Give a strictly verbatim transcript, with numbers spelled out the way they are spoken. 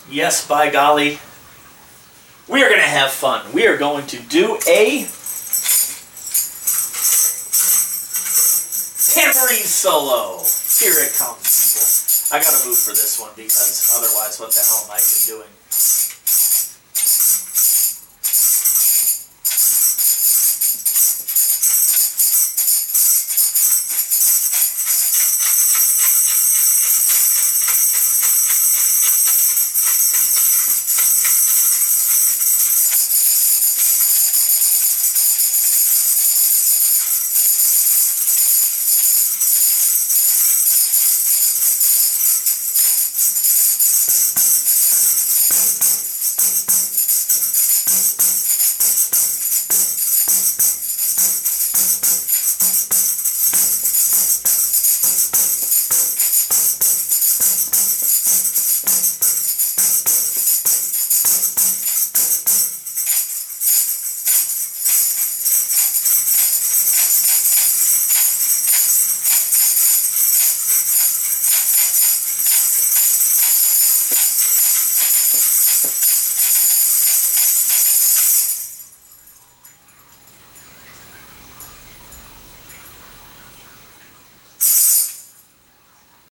Yes, by golly, we are going to have fun. We are going to do a tambourine solo. Here it comes, people. I got to move for this one because otherwise, what the hell am I even doing?